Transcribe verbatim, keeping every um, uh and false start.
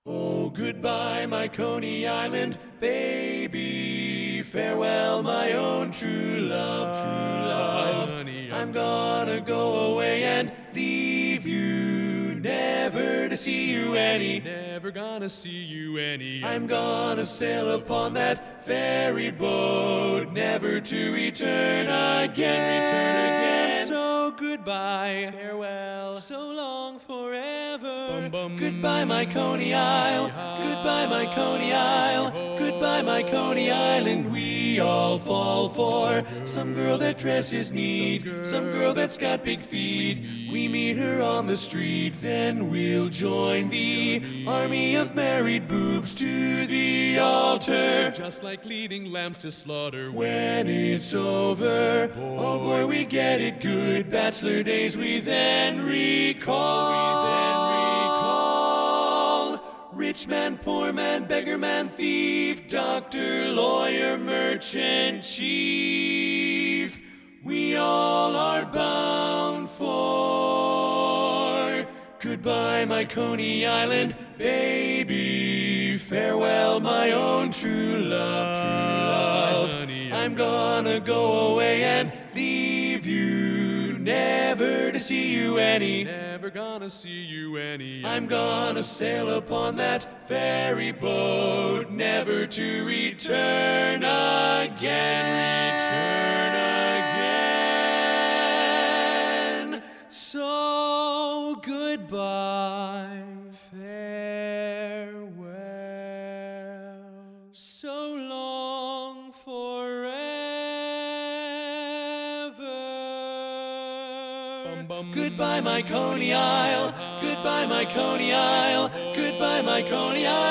Oh, goodbye, my Coney Island baby. Farewell, my own true love, true love. Honey, I'm gonna go away and leave you, never to see you any. never gonna see you any. I'm gonna sail upon that ferry boat, never to return again. Return again. So goodbye, farewell. so long forever. Bum, bum. Goodbye, my Coney Isle. Goodbye, my Coney Isle. Goodbye, my Coney Island. We all fall for some girl that dresses neat, some girl that's got big feet. We meet her on the street, then we'll join the army of married boobs to the altar. Just like leading lambs to slaughter. When it's over, oh boy, we get it good. Bachelor days we then recall. We then Rich man, poor man, beggar man, thief, doctor, lawyer, merchant, chief. We all are bound for. Goodbye, my Coney Island baby. Farewell, my own true love, true love. Honey, I'm gonna go away and leave you, never to see you any. never gonna see you any. I'm gonna sail upon that ferry boat, never to return again. Return again. So goodbye, farewell, so long forever. Bum, bum. Goodbye, my Coney Isle. Goodbye, my Coney Isle. Goodbye, my Coney Isle.